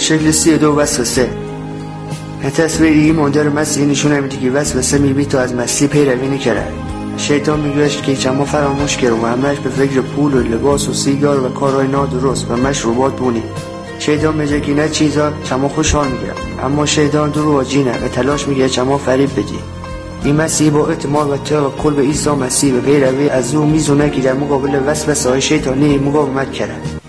شکل 32 وسوسه. تصویر دیگه مادر مسیح نشون میده که وسوسه میبی تو از مسیح پیروی نکره. شیطان میگوش که چما فراموش کرد و همش به فکر پول و لباس و سیگار و کارهای نادرست و مشروبات بونی. شیطان میگه که نه چیزا چما خوشحال میگیره، اما شیطان دروغجینه و تلاش میگه چما فریب بدی. این مسیح با اعتماد و توکل به عیسی مسیح و پیروی از او میزونه که در مقابل وسوسه‌های شیطانی مقاومت کرد.